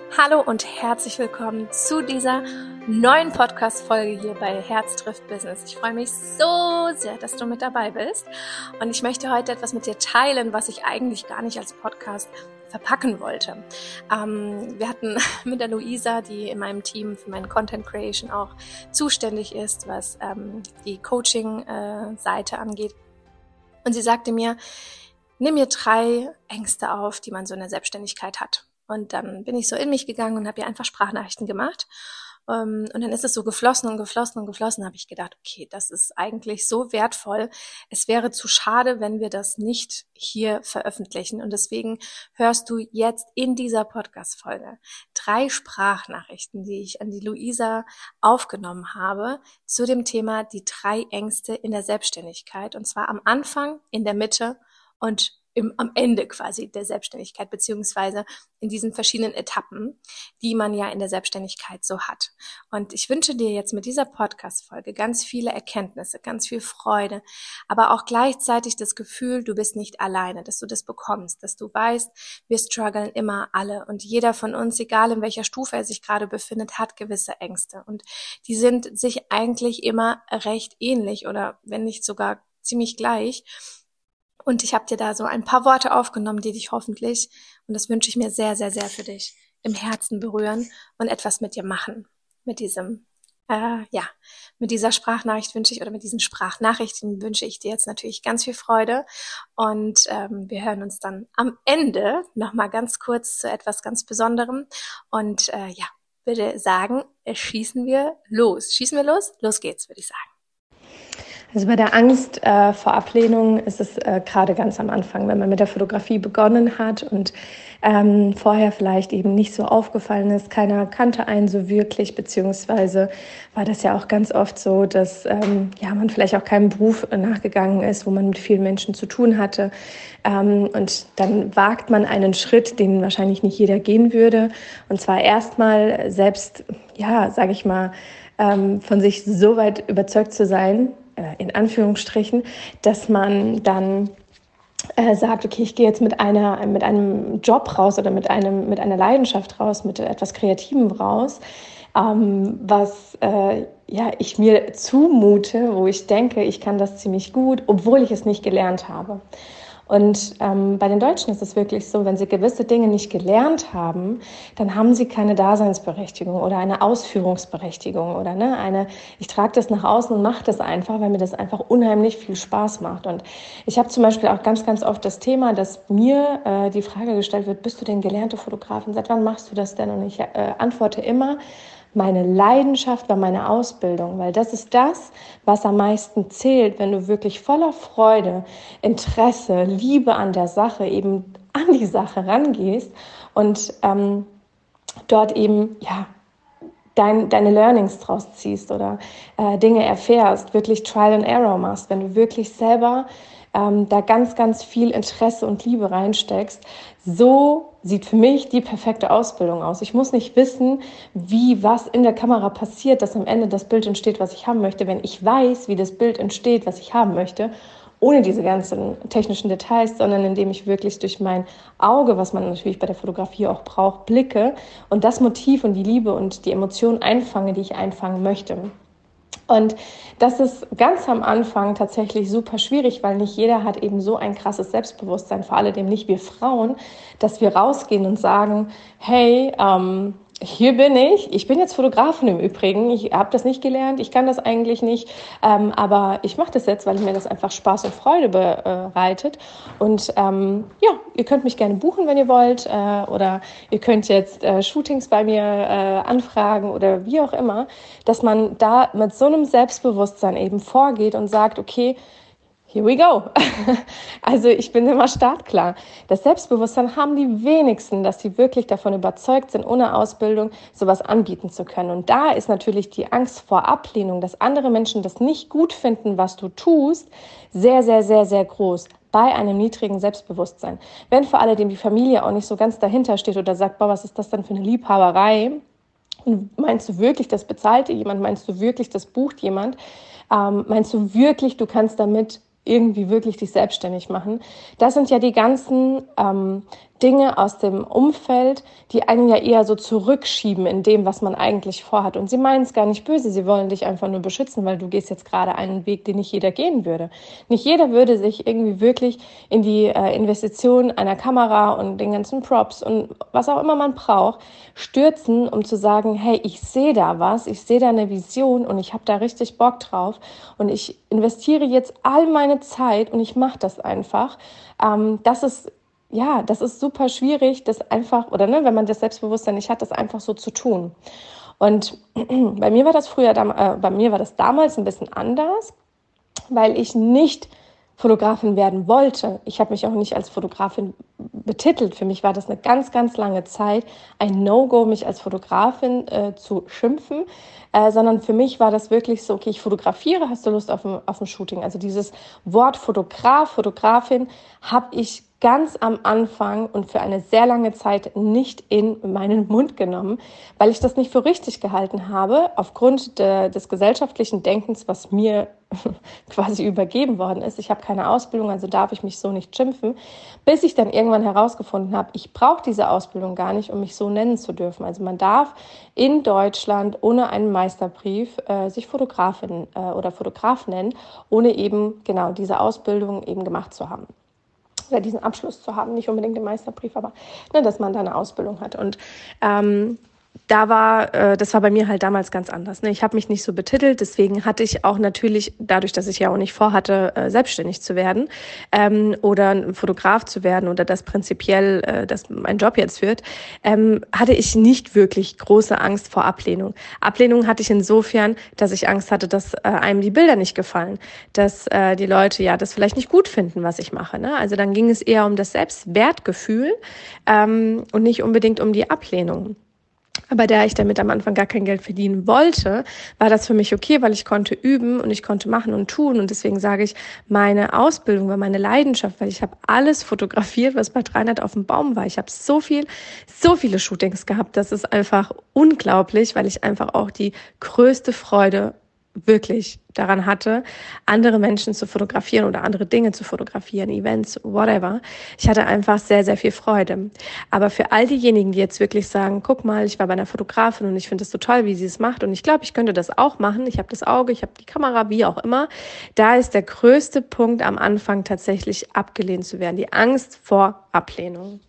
Hallo und herzlich willkommen zu dieser neuen Podcast-Folge hier bei Herz trifft Business. Ich freue mich so sehr, dass du mit dabei bist und ich möchte heute etwas mit dir teilen, was ich eigentlich gar nicht als Podcast verpacken wollte. Wir hatten mit der Luisa, die in meinem Team für meine Content Creation auch zuständig ist, was die Coaching-Seite angeht. Und sie sagte mir, nimm mir 3 Ängste auf, die man so in der Selbstständigkeit hat. Und dann bin ich so in mich gegangen und habe ihr einfach Sprachnachrichten gemacht. Und dann ist es so geflossen und geflossen und geflossen. Da habe ich gedacht, okay, das ist eigentlich so wertvoll. Es wäre zu schade, wenn wir das nicht hier veröffentlichen. Und deswegen hörst du jetzt in dieser Podcast-Folge 3 Sprachnachrichten, die ich an die Luisa aufgenommen habe, zu dem Thema die 3 Ängste in der Selbstständigkeit. Und zwar am Anfang, in der Mitte und am Ende quasi der Selbstständigkeit, beziehungsweise in diesen verschiedenen Etappen, die man ja in der Selbstständigkeit so hat. Und ich wünsche dir jetzt mit dieser Podcast-Folge ganz viele Erkenntnisse, ganz viel Freude, aber auch gleichzeitig das Gefühl, du bist nicht alleine, dass du das bekommst, dass du weißt, wir strugglen immer alle und jeder von uns, egal in welcher Stufe er sich gerade befindet, hat gewisse Ängste und die sind sich eigentlich immer recht ähnlich oder wenn nicht sogar ziemlich gleich. Und ich habe dir da so ein paar Worte aufgenommen, die dich hoffentlich, und das wünsche ich mir sehr, sehr, sehr für dich, im Herzen berühren und etwas mit dir machen. Mit diesem, mit dieser Sprachnachricht wünsche ich, oder mit diesen Sprachnachrichten wünsche ich dir jetzt natürlich ganz viel Freude. Und wir hören uns dann am Ende nochmal ganz kurz zu etwas ganz Besonderem. Und würde sagen, schießen wir los. Schießen wir los? Los geht's, würde ich sagen. Also bei der Angst vor Ablehnung ist es gerade ganz am Anfang, wenn man mit der Fotografie begonnen hat und vorher vielleicht eben nicht so aufgefallen ist, keiner kannte einen so wirklich, beziehungsweise war das ja auch ganz oft so, dass man vielleicht auch keinem Beruf nachgegangen ist, wo man mit vielen Menschen zu tun hatte. Und dann wagt man einen Schritt, den wahrscheinlich nicht jeder gehen würde. Und zwar erstmal selbst, sage ich mal, von sich so weit überzeugt zu sein, in Anführungsstrichen, dass man dann sagt, okay, ich gehe jetzt mit einem Job raus oder mit einer Leidenschaft raus, mit etwas Kreativem raus, was ich mir zumute, wo ich denke, ich kann das ziemlich gut, obwohl ich es nicht gelernt habe. Und bei den Deutschen ist es wirklich so, wenn sie gewisse Dinge nicht gelernt haben, dann haben sie keine Daseinsberechtigung oder eine Ausführungsberechtigung oder ich trage das nach außen und mache das einfach, weil mir das einfach unheimlich viel Spaß macht. Und ich habe zum Beispiel auch ganz, ganz oft das Thema, dass mir die Frage gestellt wird, bist du denn gelernte Fotografin? Seit wann machst du das denn? Und ich antworte immer, meine Leidenschaft war meine Ausbildung, weil das ist das, was am meisten zählt, wenn du wirklich voller Freude, Interesse, Liebe an der Sache, eben an die Sache rangehst und dort eben, deine Learnings draus ziehst oder Dinge erfährst, wirklich Trial and Error machst, wenn du wirklich selber da ganz, ganz viel Interesse und Liebe reinsteckst. So sieht für mich die perfekte Ausbildung aus. Ich muss nicht wissen, was in der Kamera passiert, dass am Ende das Bild entsteht, was ich haben möchte. Wenn ich weiß, wie das Bild entsteht, was ich haben möchte, ohne diese ganzen technischen Details, sondern indem ich wirklich durch mein Auge, was man natürlich bei der Fotografie auch braucht, blicke und das Motiv und die Liebe und die Emotion einfange, die ich einfangen möchte. Und das ist ganz am Anfang tatsächlich super schwierig, weil nicht jeder hat eben so ein krasses Selbstbewusstsein, vor allem nicht wir Frauen, dass wir rausgehen und sagen, hey, hier bin ich bin jetzt Fotografin im Übrigen, ich habe das nicht gelernt, ich kann das eigentlich nicht, aber ich mache das jetzt, weil mir das einfach Spaß und Freude bereitet und ihr könnt mich gerne buchen, wenn ihr wollt oder ihr könnt jetzt Shootings bei mir anfragen oder wie auch immer, dass man da mit so einem Selbstbewusstsein eben vorgeht und sagt, okay, here we go. Also ich bin immer startklar. Das Selbstbewusstsein haben die wenigsten, dass sie wirklich davon überzeugt sind, ohne Ausbildung sowas anbieten zu können. Und da ist natürlich die Angst vor Ablehnung, dass andere Menschen das nicht gut finden, was du tust, sehr, sehr, sehr, sehr groß bei einem niedrigen Selbstbewusstsein. Wenn vor allem die Familie auch nicht so ganz dahinter steht oder sagt, boah, was ist das denn für eine Liebhaberei? Und meinst du wirklich, das bezahlt dir jemand? Meinst du wirklich, das bucht jemand? Meinst du wirklich, du kannst damit irgendwie wirklich dich selbstständig machen? Das sind ja die ganzen Dinge aus dem Umfeld, die einen ja eher so zurückschieben in dem, was man eigentlich vorhat. Und sie meinen es gar nicht böse, sie wollen dich einfach nur beschützen, weil du gehst jetzt gerade einen Weg, den nicht jeder gehen würde. Nicht jeder würde sich irgendwie wirklich in die Investition einer Kamera und den ganzen Props und was auch immer man braucht, stürzen, um zu sagen, hey, ich sehe da was, ich sehe da eine Vision und ich habe da richtig Bock drauf und ich investiere jetzt all meine Zeit und ich mache das einfach. Das ist super schwierig, das einfach, oder ne, wenn man das Selbstbewusstsein nicht hat, das einfach so zu tun. Und bei mir war das damals ein bisschen anders, weil ich nicht Fotografin werden wollte. Ich habe mich auch nicht als Fotografin betitelt. Für mich war das eine ganz, ganz lange Zeit ein No-Go, mich als Fotografin zu schimpfen, sondern für mich war das wirklich so, okay, ich fotografiere, hast du Lust auf ein Shooting? Also dieses Wort Fotograf, Fotografin habe ich ganz am Anfang und für eine sehr lange Zeit nicht in meinen Mund genommen, weil ich das nicht für richtig gehalten habe, aufgrund des gesellschaftlichen Denkens, was mir quasi übergeben worden ist. Ich habe keine Ausbildung, also darf ich mich so nicht schimpfen, bis ich dann irgendwann herausgefunden habe, ich brauche diese Ausbildung gar nicht, um mich so nennen zu dürfen. Also man darf in Deutschland ohne einen Meisterbrief sich Fotografin oder Fotograf nennen, ohne eben genau diese Ausbildung eben gemacht zu haben. Oder diesen Abschluss zu haben, nicht unbedingt den Meisterbrief, aber ne, dass man da eine Ausbildung hat. Und das war bei mir halt damals ganz anders. Ne? Ich habe mich nicht so betitelt, deswegen hatte ich auch natürlich, dadurch, dass ich ja auch nicht vorhatte, selbstständig zu werden oder ein Fotograf zu werden oder das prinzipiell, dass mein Job jetzt wird, hatte ich nicht wirklich große Angst vor Ablehnung. Ablehnung hatte ich insofern, dass ich Angst hatte, dass einem die Bilder nicht gefallen, dass die Leute ja das vielleicht nicht gut finden, was ich mache. Ne? Also dann ging es eher um das Selbstwertgefühl und nicht unbedingt um die Ablehnung. Aber da ich damit am Anfang gar kein Geld verdienen wollte, war das für mich okay, weil ich konnte üben und ich konnte machen und tun. Und deswegen sage ich, meine Ausbildung war meine Leidenschaft, weil ich habe alles fotografiert, was bei 300 auf dem Baum war. Ich habe so viele Shootings gehabt. Das ist einfach unglaublich, weil ich einfach auch die größte Freude wirklich daran hatte, andere Menschen zu fotografieren oder andere Dinge zu fotografieren, Events, whatever. Ich hatte einfach sehr, sehr viel Freude. Aber für all diejenigen, die jetzt wirklich sagen, guck mal, ich war bei einer Fotografin und ich finde es so toll, wie sie es macht und ich glaube, ich könnte das auch machen. Ich habe das Auge, ich habe die Kamera, wie auch immer. Da ist der größte Punkt am Anfang tatsächlich abgelehnt zu werden. Die Angst vor Ablehnung.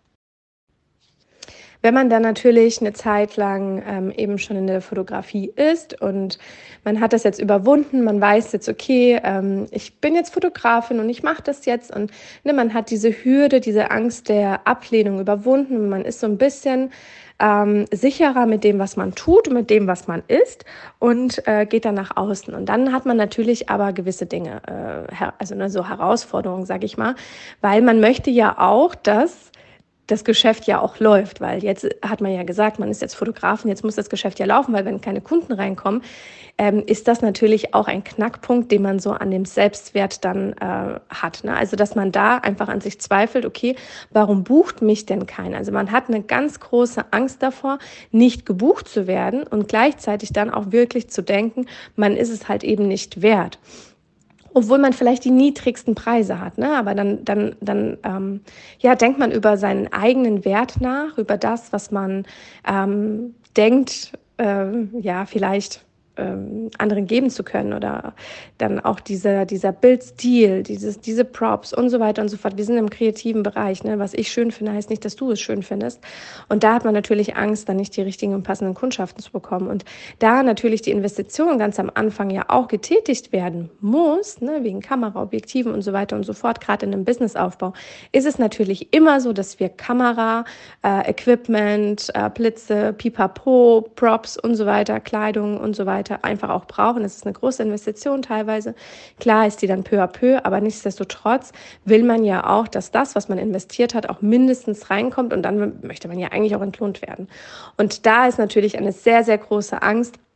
Wenn man dann natürlich eine Zeit lang eben schon in der Fotografie ist und man hat das jetzt überwunden, man weiß jetzt, okay, ich bin jetzt Fotografin und ich mache das jetzt und ne, man hat diese Hürde, diese Angst der Ablehnung überwunden und man ist so ein bisschen sicherer mit dem, was man tut, mit dem, was man ist und geht dann nach außen. Und dann hat man natürlich aber gewisse Dinge, so Herausforderungen, sage ich mal, weil man möchte ja auch, dass das Geschäft ja auch läuft, weil jetzt hat man ja gesagt, man ist jetzt Fotografin, jetzt muss das Geschäft ja laufen, weil wenn keine Kunden reinkommen, ist das natürlich auch ein Knackpunkt, den man so an dem Selbstwert dann hat. Ne? Also dass man da einfach an sich zweifelt, okay, warum bucht mich denn keiner? Also man hat eine ganz große Angst davor, nicht gebucht zu werden und gleichzeitig dann auch wirklich zu denken, man ist es halt eben nicht wert. Obwohl man vielleicht die niedrigsten Preise hat, ne? Aber dann denkt man über seinen eigenen Wert nach, über das, was man denkt, vielleicht anderen geben zu können oder dann auch dieser Bildstil, diese Props und so weiter und so fort. Wir sind im kreativen Bereich, ne? Was ich schön finde, heißt nicht, dass du es schön findest. Und da hat man natürlich Angst, dann nicht die richtigen und passenden Kundschaften zu bekommen. Und da natürlich die Investition ganz am Anfang ja auch getätigt werden muss, ne? Wegen Kamera, Objektiven und so weiter und so fort, gerade in einem Businessaufbau, ist es natürlich immer so, dass wir Kamera, Equipment, Blitze, Pipapo, Props und so weiter, Kleidung und so weiter einfach auch brauchen. Das ist eine große Investition teilweise. Klar ist die dann peu à peu, aber nichtsdestotrotz will man ja auch, dass das, was man investiert hat, auch mindestens reinkommt und dann möchte man ja eigentlich auch entlohnt werden. Und da ist natürlich eine sehr, sehr große Angst,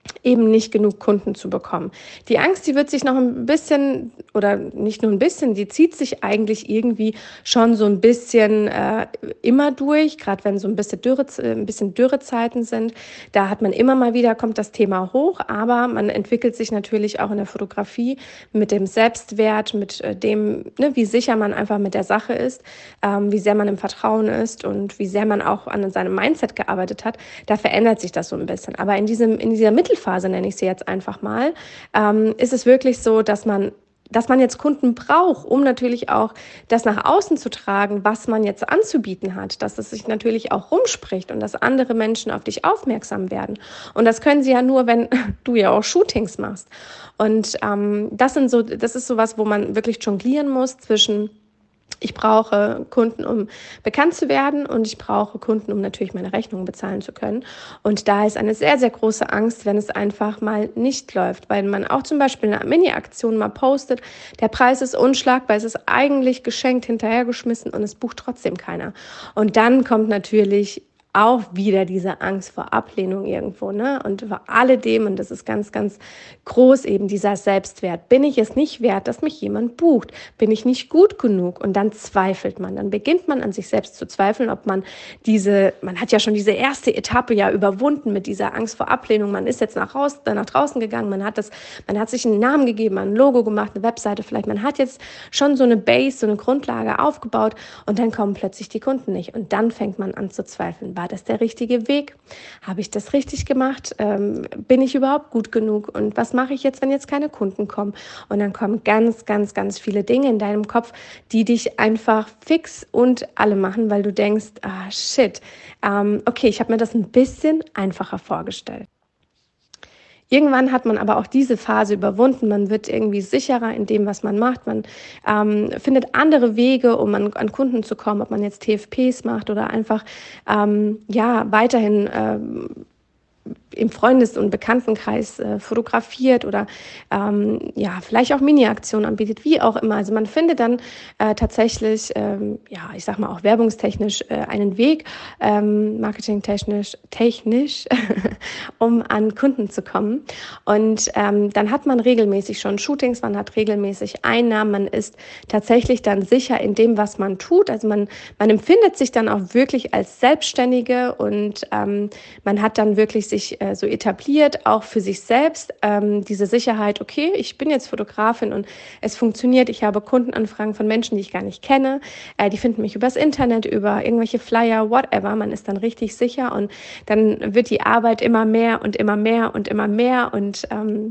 eben nicht genug Kunden zu bekommen. Die Angst, die wird sich noch ein bisschen, oder nicht nur ein bisschen, die zieht sich eigentlich irgendwie schon so ein bisschen immer durch, gerade wenn so ein bisschen Dürrezeiten sind. Da hat man immer mal wieder, kommt das Thema hoch, aber man entwickelt sich natürlich auch in der Fotografie mit dem Selbstwert, mit dem, ne, wie sicher man einfach mit der Sache ist, wie sehr man im Vertrauen ist und wie sehr man auch an seinem Mindset gearbeitet hat. Da verändert sich das so ein bisschen. Aber in dieser Mittelphase, nenne ich sie jetzt einfach mal, ist es wirklich so, dass man jetzt Kunden braucht, um natürlich auch das nach außen zu tragen, was man jetzt anzubieten hat, dass es sich natürlich auch rumspricht und dass andere Menschen auf dich aufmerksam werden. Und das können sie ja nur, wenn du ja auch Shootings machst. Und das ist sowas, wo man wirklich jonglieren muss zwischen: Ich brauche Kunden, um bekannt zu werden, und ich brauche Kunden, um natürlich meine Rechnungen bezahlen zu können. Und da ist eine sehr, sehr große Angst, wenn es einfach mal nicht läuft, weil man auch zum Beispiel eine Mini-Aktion mal postet, der Preis ist unschlagbar, es ist eigentlich geschenkt, hinterhergeschmissen und es bucht trotzdem keiner. Und dann kommt natürlich auch wieder diese Angst vor Ablehnung irgendwo, ne? Und vor alledem, und das ist ganz, ganz groß, eben dieser Selbstwert. Bin ich es nicht wert, dass mich jemand bucht? Bin ich nicht gut genug? Und dann zweifelt man. Dann beginnt man an sich selbst zu zweifeln, ob man hat ja schon diese erste Etappe ja überwunden mit dieser Angst vor Ablehnung. Man ist jetzt nach draußen gegangen, man hat sich einen Namen gegeben, ein Logo gemacht, eine Webseite vielleicht. Man hat jetzt schon so eine Base, so eine Grundlage aufgebaut, und dann kommen plötzlich die Kunden nicht. Und dann fängt man an zu zweifeln. War das der richtige Weg? Habe ich das richtig gemacht? Bin ich überhaupt gut genug? Und was mache ich jetzt, wenn jetzt keine Kunden kommen? Und dann kommen ganz, ganz, ganz viele Dinge in deinem Kopf, die dich einfach fix und alle machen, weil du denkst, shit, okay, ich habe mir das ein bisschen einfacher vorgestellt. Irgendwann hat man aber auch diese Phase überwunden. Man wird irgendwie sicherer in dem, was man macht. Man findet andere Wege, um an Kunden zu kommen, ob man jetzt TFPs macht oder einfach weiterhin im Freundes- und Bekanntenkreis fotografiert oder vielleicht auch Mini-Aktionen anbietet, wie auch immer. Also man findet dann tatsächlich, ich sag mal auch werbungstechnisch einen Weg, marketingtechnisch, um an Kunden zu kommen. Und dann hat man regelmäßig schon Shootings, man hat regelmäßig Einnahmen, man ist tatsächlich dann sicher in dem, was man tut. Also man empfindet sich dann auch wirklich als Selbstständige, und man hat dann wirklich sich so etabliert, auch für sich selbst, diese Sicherheit: okay, ich bin jetzt Fotografin und es funktioniert, ich habe Kundenanfragen von Menschen, die ich gar nicht kenne, die finden mich übers Internet, über irgendwelche Flyer, whatever. Man ist dann richtig sicher, und dann wird die Arbeit immer mehr und immer mehr und immer mehr, und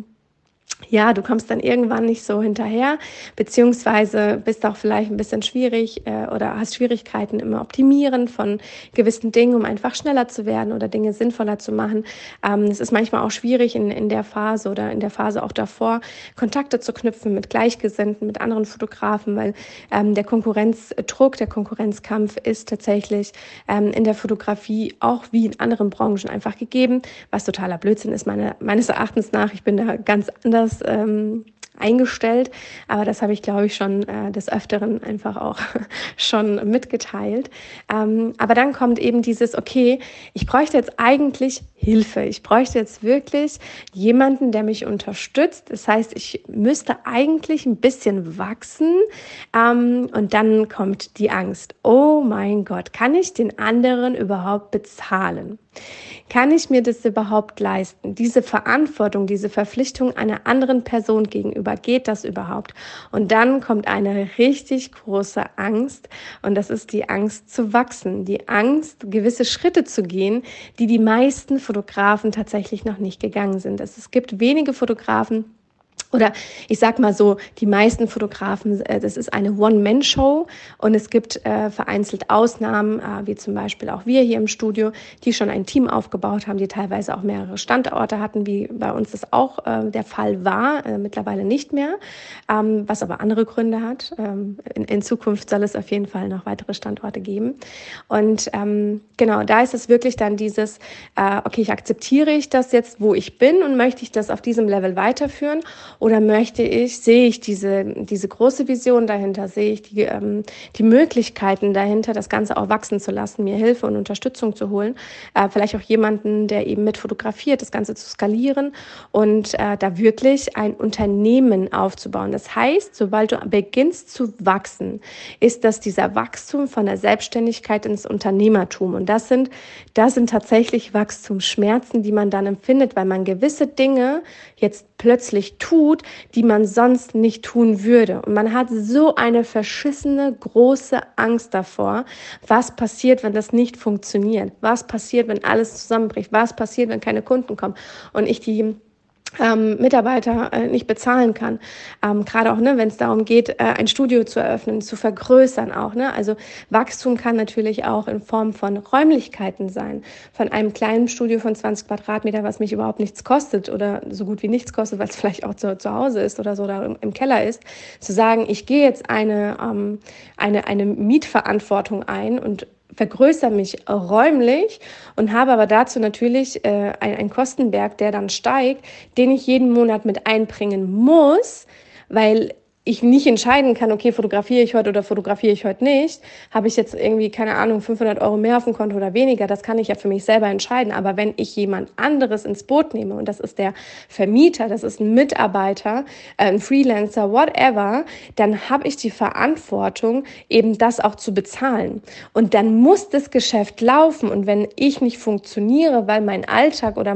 du kommst dann irgendwann nicht so hinterher, beziehungsweise bist auch vielleicht ein bisschen schwierig oder hast Schwierigkeiten im Optimieren von gewissen Dingen, um einfach schneller zu werden oder Dinge sinnvoller zu machen. Es ist manchmal auch schwierig in der Phase oder in der Phase auch davor, Kontakte zu knüpfen mit Gleichgesinnten, mit anderen Fotografen, weil der Konkurrenzdruck, der Konkurrenzkampf ist tatsächlich in der Fotografie auch wie in anderen Branchen einfach gegeben, was totaler Blödsinn ist, meines Erachtens nach. Ich bin da ganz anders eingestellt, aber das habe ich, glaube ich, schon des Öfteren einfach auch schon mitgeteilt. Aber dann kommt eben dieses: okay, ich bräuchte jetzt eigentlich Hilfe. Ich bräuchte jetzt wirklich jemanden, der mich unterstützt. Das heißt, ich müsste eigentlich ein bisschen wachsen. Und dann kommt die Angst: oh mein Gott, kann ich den anderen überhaupt bezahlen? Kann ich mir das überhaupt leisten? Diese Verantwortung, diese Verpflichtung einer anderen Person gegenüber, geht das überhaupt? Und dann kommt eine richtig große Angst, und das ist die Angst zu wachsen, die Angst, gewisse Schritte zu gehen, die die meisten Fotografen tatsächlich noch nicht gegangen sind. Es gibt wenige Fotografen, oder ich sag mal so, die meisten Fotografen, das ist eine One-Man-Show, und es gibt vereinzelt Ausnahmen, wie zum Beispiel auch wir hier im Studio, die schon ein Team aufgebaut haben, die teilweise auch mehrere Standorte hatten, wie bei uns das auch der Fall war, mittlerweile nicht mehr, was aber andere Gründe hat. In Zukunft soll es auf jeden Fall noch weitere Standorte geben. Und genau, da ist es wirklich dann dieses, okay, akzeptiere ich das jetzt, wo ich bin, und möchte ich das auf diesem Level weiterführen? Oder sehe ich diese große Vision dahinter, sehe ich die Möglichkeiten dahinter, das Ganze auch wachsen zu lassen, mir Hilfe und Unterstützung zu holen, vielleicht auch jemanden, der eben mit fotografiert, das Ganze zu skalieren und da wirklich ein Unternehmen aufzubauen. Das heißt, sobald du beginnst zu wachsen, ist das dieser Wachstum von der Selbstständigkeit ins Unternehmertum. Und das sind tatsächlich Wachstumsschmerzen, die man dann empfindet, weil man gewisse Dinge jetzt plötzlich tut, die man sonst nicht tun würde. Und man hat so eine verschissene, große Angst davor, was passiert, wenn das nicht funktioniert, was passiert, wenn alles zusammenbricht, was passiert, wenn keine Kunden kommen und ich die Mitarbeiter nicht bezahlen kann. Gerade auch, ne, wenn es darum geht, ein Studio zu eröffnen, zu vergrößern auch. Ne? Also Wachstum kann natürlich auch in Form von Räumlichkeiten sein. Von einem kleinen Studio von 20 Quadratmeter, was mich überhaupt nichts kostet oder so gut wie nichts kostet, weil es vielleicht auch zu Hause ist oder so oder im Keller ist, zu sagen, ich gehe jetzt eine Mietverantwortung ein und vergrößere mich räumlich und habe aber dazu natürlich einen Kostenberg, der dann steigt, den ich jeden Monat mit einbringen muss, weil ich nicht entscheiden kann, okay, fotografiere ich heute oder fotografiere ich heute nicht, habe ich jetzt irgendwie, keine Ahnung, 500 Euro mehr auf dem Konto oder weniger, das kann ich ja für mich selber entscheiden. Aber wenn ich jemand anderes ins Boot nehme, und das ist der Vermieter, das ist ein Mitarbeiter, ein Freelancer, whatever, dann habe ich die Verantwortung, eben das auch zu bezahlen. Und dann muss das Geschäft laufen. Und wenn ich nicht funktioniere, weil mein Alltag oder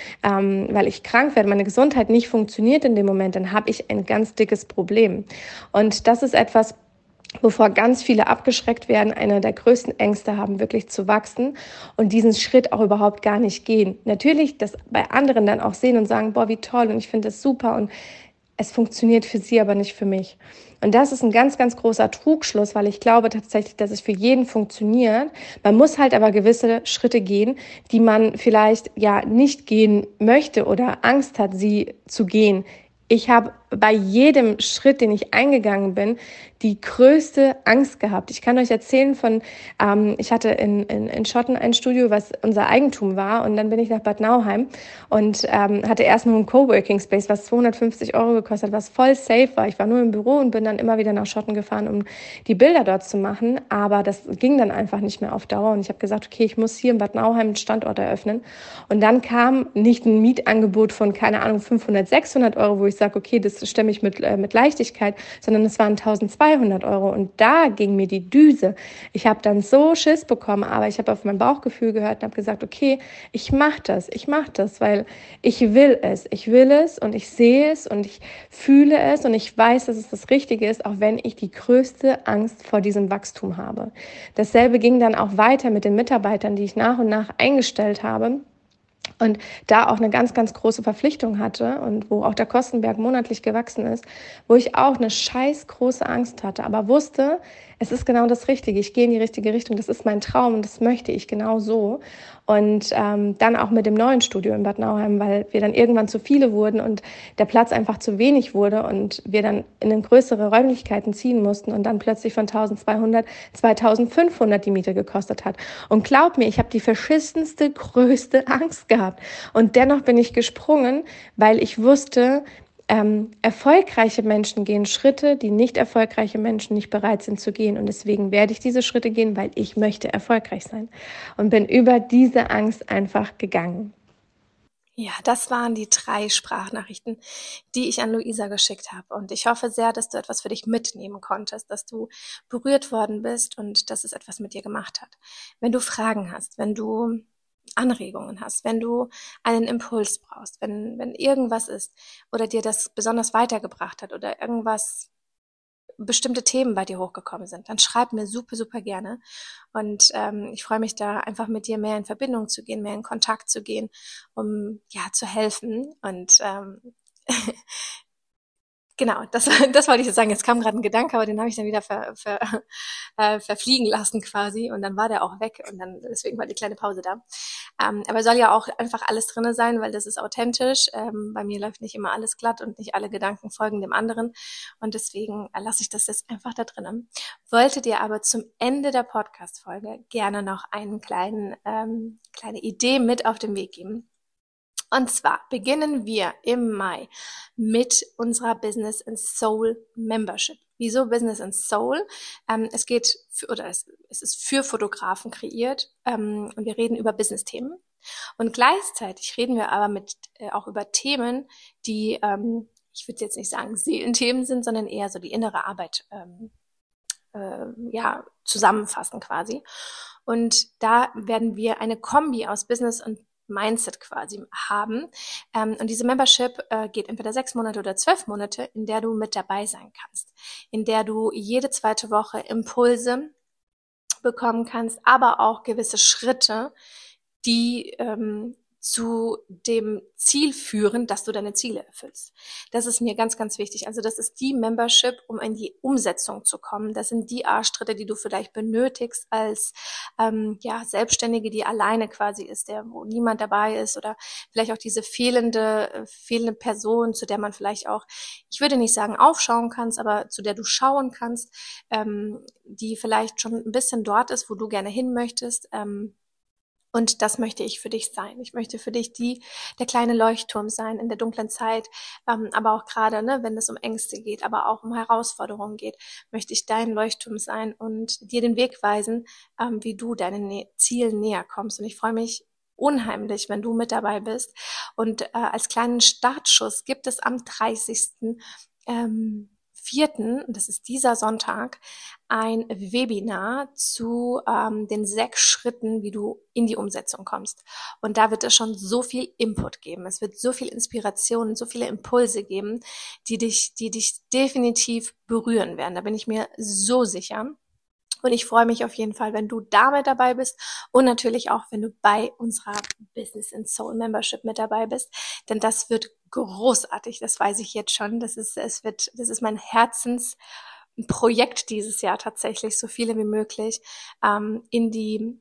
weil ich krank werde, meine Gesundheit nicht funktioniert in dem Moment, dann habe ich ein ganz dickes Problem. Und das ist etwas, wovor ganz viele abgeschreckt werden, einer der größten Ängste haben, wirklich zu wachsen und diesen Schritt auch überhaupt gar nicht gehen. Natürlich das bei anderen dann auch sehen und sagen, boah, wie toll und ich finde das super und es funktioniert für sie, aber nicht für mich. Und das ist ein ganz, ganz großer Trugschluss, weil ich glaube tatsächlich, dass es für jeden funktioniert. Man muss halt aber gewisse Schritte gehen, die man vielleicht ja nicht gehen möchte oder Angst hat, sie zu gehen. Ich habe bei jedem Schritt, den ich eingegangen bin, die größte Angst gehabt. Ich kann euch erzählen ich hatte in Schotten ein Studio, was unser Eigentum war und dann bin ich nach Bad Nauheim und hatte erst nur einen Coworking Space, was 250 Euro gekostet hat, was voll safe war. Ich war nur im Büro und bin dann immer wieder nach Schotten gefahren, um die Bilder dort zu machen, aber das ging dann einfach nicht mehr auf Dauer und ich habe gesagt, okay, ich muss hier in Bad Nauheim einen Standort eröffnen und dann kam nicht ein Mietangebot von, keine Ahnung, 500, 600 Euro, wo ich sage, okay, das stemme ich mit Leichtigkeit, sondern es waren 1200 Euro und da ging mir die Düse. Ich habe dann so Schiss bekommen, aber ich habe auf mein Bauchgefühl gehört und habe gesagt, okay, ich mache das, weil ich will es und ich sehe es und ich fühle es und ich weiß, dass es das Richtige ist, auch wenn ich die größte Angst vor diesem Wachstum habe. Dasselbe ging dann auch weiter mit den Mitarbeitern, die ich nach und nach eingestellt habe. Und da auch eine ganz, ganz große Verpflichtung hatte und wo auch der Kostenberg monatlich gewachsen ist, wo ich auch eine scheiß große Angst hatte, aber wusste, es ist genau das Richtige. Ich gehe in die richtige Richtung. Das ist mein Traum und das möchte ich genau so. Und dann auch mit dem neuen Studio in Bad Nauheim, weil wir dann irgendwann zu viele wurden und der Platz einfach zu wenig wurde und wir dann in größere Räumlichkeiten ziehen mussten und dann plötzlich von 1200, 2500 die Miete gekostet hat. Und glaub mir, ich habe die verschissenste, größte Angst gehabt. Und dennoch bin ich gesprungen, weil ich wusste, erfolgreiche Menschen gehen Schritte, die nicht erfolgreiche Menschen nicht bereit sind zu gehen. Und deswegen werde ich diese Schritte gehen, weil ich möchte erfolgreich sein. Und bin über diese Angst einfach gegangen. Ja, das waren die 3 Sprachnachrichten, die ich an Luisa geschickt habe. Und ich hoffe sehr, dass du etwas für dich mitnehmen konntest, dass du berührt worden bist und dass es etwas mit dir gemacht hat. Wenn du Fragen hast, wenn du Anregungen hast, wenn du einen Impuls brauchst, wenn irgendwas ist oder dir das besonders weitergebracht hat oder irgendwas bestimmte Themen bei dir hochgekommen sind, dann schreib mir super, super gerne. Und ich freue mich da einfach mit dir mehr in Verbindung zu gehen, mehr in Kontakt zu gehen, um ja zu helfen. Und genau, das wollte ich jetzt sagen. Jetzt kam gerade ein Gedanke, aber den habe ich dann wieder verfliegen lassen quasi und dann war der auch weg und dann deswegen war die kleine Pause da. Aber soll ja auch einfach alles drinne sein, weil das ist authentisch. Bei mir läuft nicht immer alles glatt und nicht alle Gedanken folgen dem anderen und deswegen lasse ich das jetzt einfach da drinnen. Wollte dir aber zum Ende der Podcast-Folge gerne noch eine kleine Idee mit auf den Weg geben. Und zwar beginnen wir im Mai mit unserer Business and Soul Membership. Wieso Business and Soul? Es ist für Fotografen kreiert und wir reden über Business-Themen. Und gleichzeitig reden wir aber auch über Themen, die, ich würde jetzt nicht sagen Seelenthemen sind, sondern eher so die innere Arbeit zusammenfassen quasi. Und da werden wir eine Kombi aus Business und Mindset quasi haben. Und diese Membership geht entweder 6 Monate oder 12 Monate, in der du mit dabei sein kannst, in der du jede zweite Woche Impulse bekommen kannst, aber auch gewisse Schritte, die zu dem Ziel führen, dass du deine Ziele erfüllst. Das ist mir ganz, ganz wichtig. Also das ist die Membership, um in die Umsetzung zu kommen. Das sind die Schritte, die du vielleicht benötigst als Selbstständige, die alleine quasi ist, wo niemand dabei ist, oder vielleicht auch diese fehlende Person, zu der man vielleicht auch, ich würde nicht sagen aufschauen kannst, aber zu der du schauen kannst, die vielleicht schon ein bisschen dort ist, wo du gerne hin möchtest. Und das möchte ich für dich sein. Ich möchte für dich der kleine Leuchtturm sein in der dunklen Zeit, aber auch gerade, wenn es um Ängste geht, aber auch um Herausforderungen geht, möchte ich dein Leuchtturm sein und dir den Weg weisen, wie du deinen Zielen näher kommst. Und ich freue mich unheimlich, wenn du mit dabei bist. Und als kleinen Startschuss gibt es am 30.04., das ist dieser Sonntag, ein Webinar zu den 6 Schritten, wie du in die Umsetzung kommst. Und da wird es schon so viel Input geben. Es wird so viel Inspiration, so viele Impulse geben, die dich definitiv berühren werden. Da bin ich mir so sicher. Und ich freue mich auf jeden Fall, wenn du da mit dabei bist und natürlich auch, wenn du bei unserer Business and Soul Membership mit dabei bist, denn das wird großartig, das weiß ich jetzt schon. Das ist mein Herzensprojekt dieses Jahr tatsächlich, so viele wie möglich in die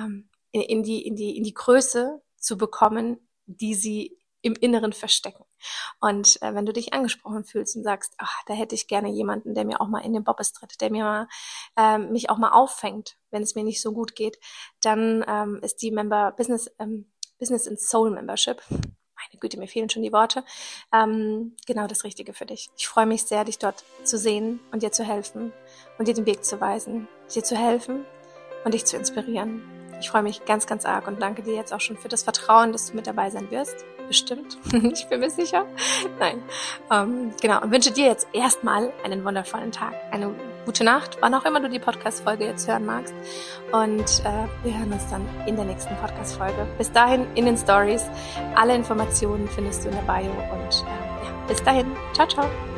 Größe zu bekommen, die sie im Inneren verstecken. Und wenn du dich angesprochen fühlst und sagst, da hätte ich gerne jemanden, der mir auch mal in den Bobbes tritt, der mir mich auch mal auffängt, wenn es mir nicht so gut geht, dann ist die Business and Soul Membership, meine Güte, mir fehlen schon die Worte, genau das Richtige für dich. Ich freue mich sehr, dich dort zu sehen und dir zu helfen und dir den Weg zu weisen, dir zu helfen und dich zu inspirieren. Ich freue mich ganz, ganz arg und danke dir jetzt auch schon für das Vertrauen, dass du mit dabei sein wirst. Bestimmt. Ich bin mir sicher. Nein. Genau. Und wünsche dir jetzt erstmal einen wundervollen Tag. Eine gute Nacht, wann auch immer du die Podcast-Folge jetzt hören magst. Und wir hören uns dann in der nächsten Podcast-Folge. Bis dahin in den Stories. Alle Informationen findest du in der Bio. Und bis dahin. Ciao, ciao.